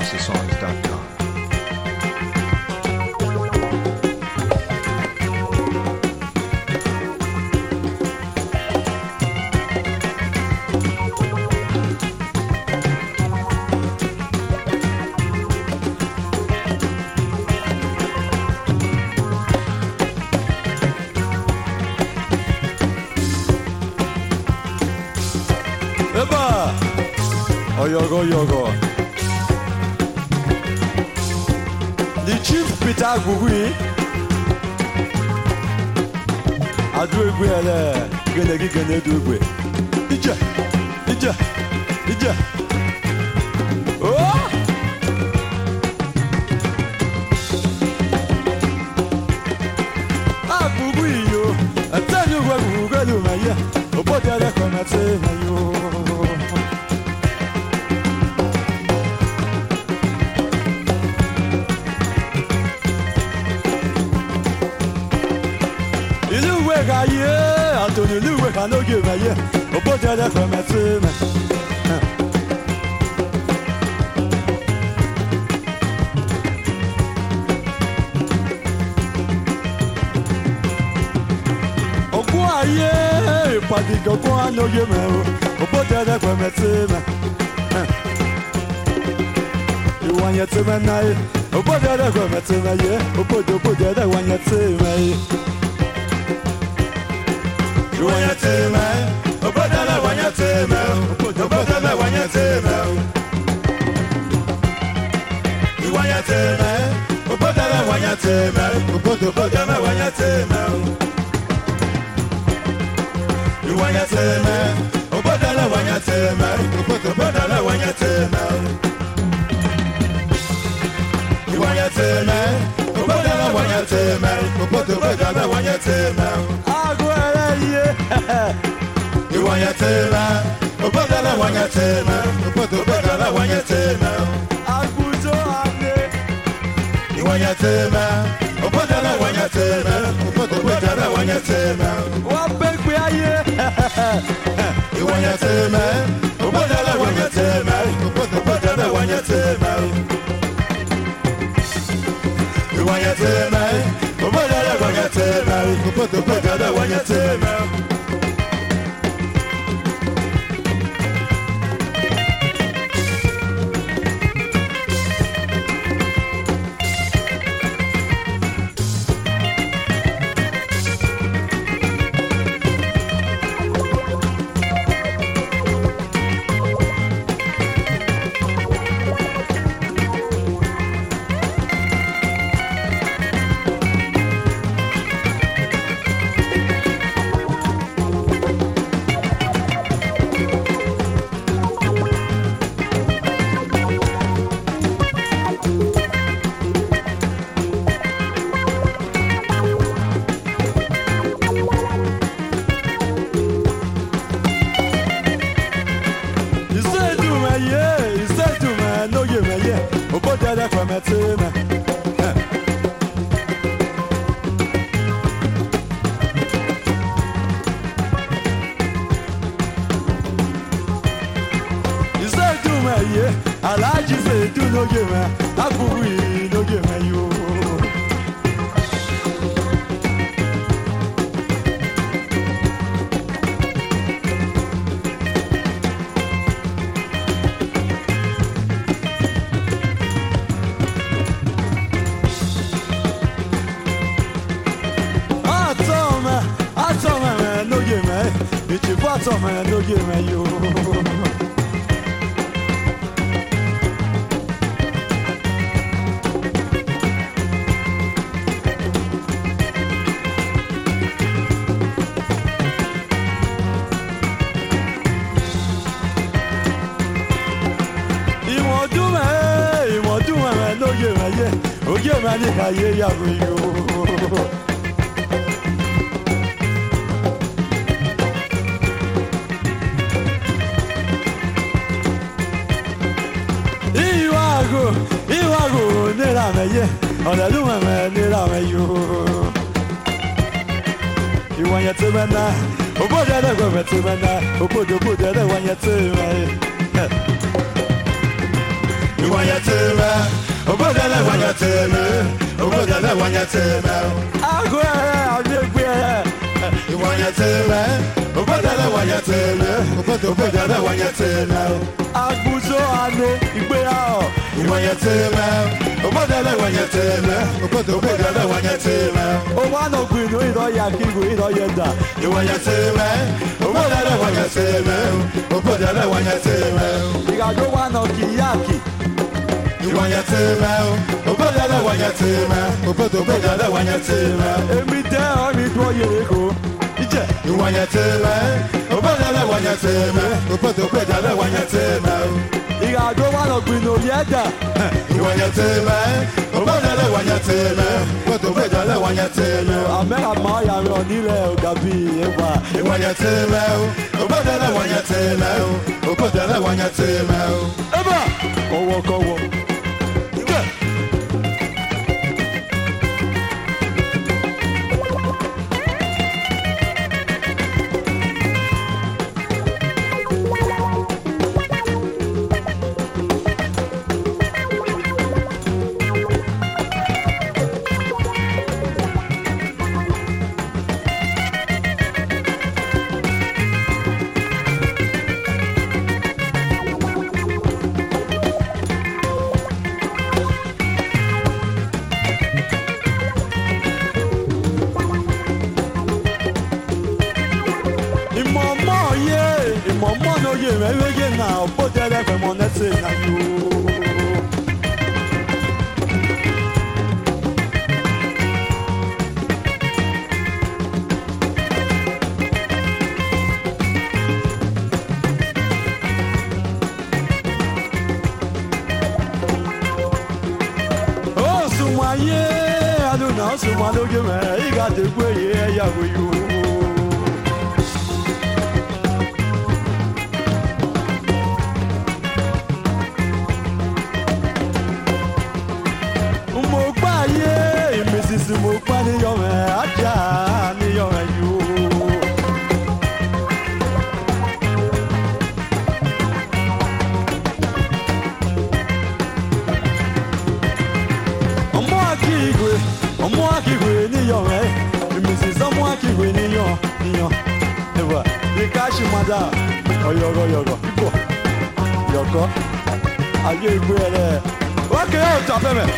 TheSongs.com. Eba! Oyogo. The chief Peter Gugui. Adwegwe ele, gene dugwe. Ija. Oh! Gugui yo. Atanyo gwa lu maya. Obote ala komate mayo. Anthony Louis can no give a year. Obote ala komate mayo. Aye, party go on no game. Obote ala komate mayo. You want your to man? Obote ala komate mayo. Obote ala want your to mayo. You want your to man? Obote ala want your to mayo. Obote ala want your to mayo. You want your to man? Obote ala want your to mayo. Obote ala want your to mayo. You want your tema, Obadala want your tema, Obadala want your tema. You want your tema, Obadala want your tema, Obadala want your tema. You want your tema, Obadala want your tema, Obadala want your tema. You want your tema, Obadala want your tema, Obadala want your tema. What big we are here? You want your tema, Obadala want your tema, Obadala want your tema. You want your tema, Obadala want your tema, Obadala want your tema. Alaji say do no game, Abuwi no game you. Atoma man no game, it's your bottom man no game you. Oye mani kaye ya yo. Iwago nera meye, ona luma me nera meyo. Iwanya tebana, oboda da go tebana, obodo da wanya tebana. Iwanyatema, Obodala Wanyatema, Obodala Wanyatema. Agwe, Agwe. Iwanyatema, Obodala Wanyatema, Obodala Wanyatema. Agbuzo ano, Igbeyao. Iwanyatema, Obodala Wanyatema, Obodala Wanyatema. Owano Gwino, Iroyakigo, Iroyenda. Iwanyatema, Obodala Wanyatema, Obodala Wanyatema. Igado wano Kiyaki. Iwanyatema, Obodala Wanyatema, Obodala Wanyatema. Emite oni doyeko. Ije. Iwanyatema, Obodala Wanyatema, Obodala Wanyatema. Igado wano Gwino Yeda. Iwanyatema, Obodala Wanyatema, Obodala Wanyatema. Amera maya ronile ogabi ewa. Iwanyatema, Obodala Wanyatema, Obodala Wanyatema. Eba, kowo. Mama no ye me now, but there ever mon say na you. Oh, sumaye, I don't know, sumano ye me, you got the way ya with you. Mo pa ni yo me aja ni yo me you. Omo akigwe ni yo me. Mrs. Omo akigwe ni yo. Ewa, ni kashi mada. Oyogo. Ibo. Yoko. Aye igwe ele. Okay, o tape me.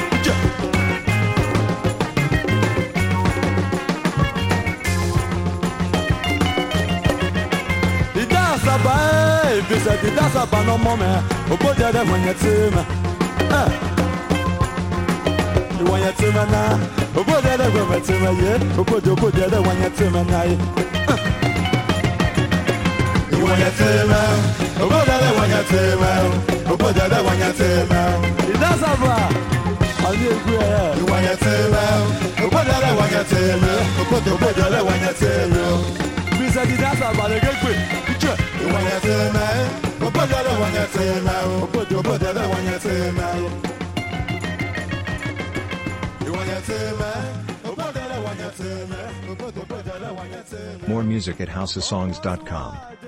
Bisa di dasa pa no moment. Obodo de Wanyatema. Wanyatema na. Obodo de Wanyatema ye. Obodo de Wanyatema na ye. Wanyatema. Obodo de Wanyatema. Obodo de Wanyatema. Di dasa ba. Ali egwe. Wanyatema. Obodo de Wanyatema. Obodo de Wanyatema. Bisa di dasa ba le egwe. Iwanyatema, Obodala Wanyatema, Obodala Wanyatema. Iwanyatema, Obodala Wanyatema, Obodala Wanyatema. More music at housesongs.com.